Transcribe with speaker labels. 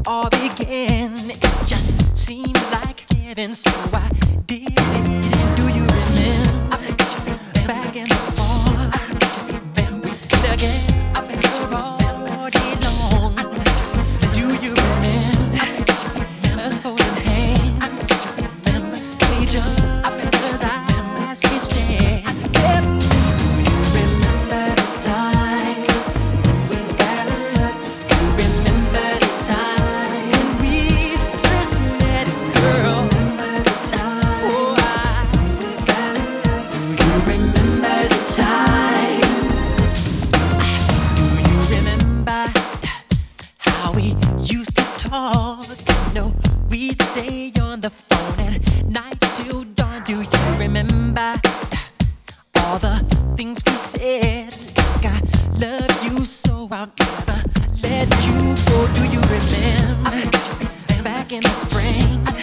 Speaker 1: all began. It just seemed like heaven, so I did it. And do you remember back in the fall? Remember again all day long. Do you remember us holding hands? Remember each other's eyes we stared. Do you remember the time we fell in love? Do you remember the time when we first met, girl? Remember the time, oh, we fell in love. Do you remember the time? Do you remember how we used to talk? You know, we'd stay on the phone at night till dawn. Do you remember all the things we said? Like I love you so I'll never let you go. Do you remember back in the spring?